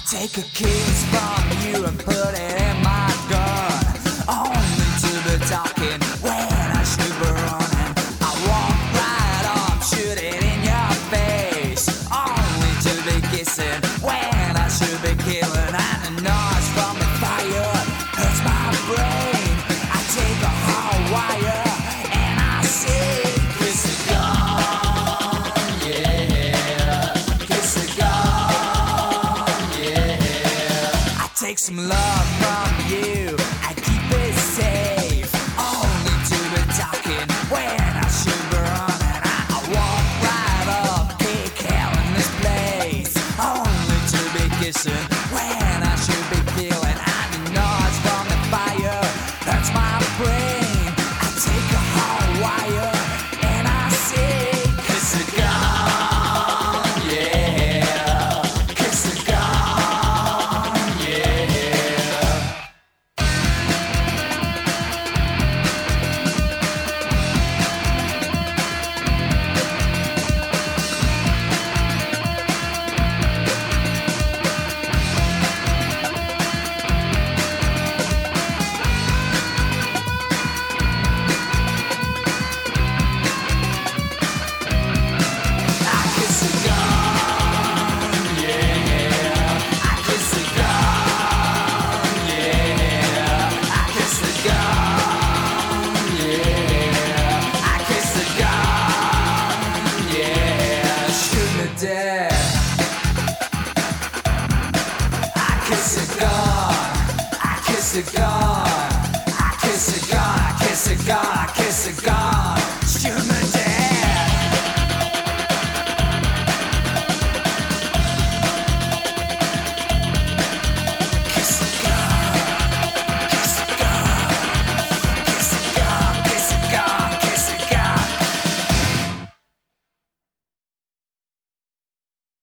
Take a kiss from you and put it in my gun, only to be talking when I should be running. I walk right up, shoot it in your face, only to be kissing when I should be killing. And the noise from the fire hurts my brain. I take a hot wire and I say, kiss a gun, yeah, kiss a gun, yeah. I take some love from you, I keep it safe, only to be talking when I should be running. I walk right up, kick hell in this place, only to be kissing when I should be killing. And the noise from the fire hurts my brain. I take a hot wire and I say, kiss a gun, yeah, kiss a gun, yeah. I kiss a gun, yeah. I kiss a gun, yeah. I kiss a gun, yeah. I kiss a gun, yeah. Shoot me dead. I kiss a gun. I kiss a gun. I kiss a gun. I kiss a gun. I kiss a gun.